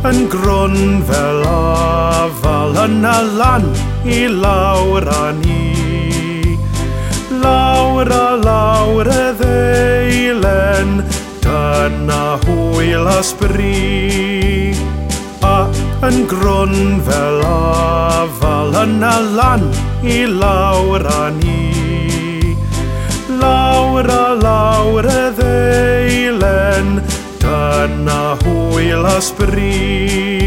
yn grwn fel afal yna lan I lawr â ni. Lawr a lawr y ddeilen, dyna hwyl a sbri. A yn grwn fel afal yna lan I lawr â ni. Lawr a lawr y ddeilen, dyna hwyl a sbri.